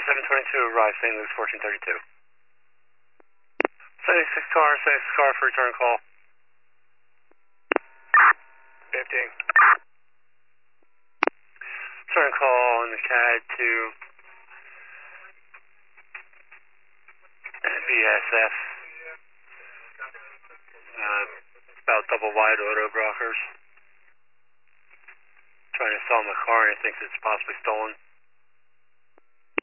2722, arrive St. Louis 1432. 76 car for return call. 15. Return call on the CAD to BSF. About double wide auto brokers. Trying to sell him a car and he thinks it's possibly stolen.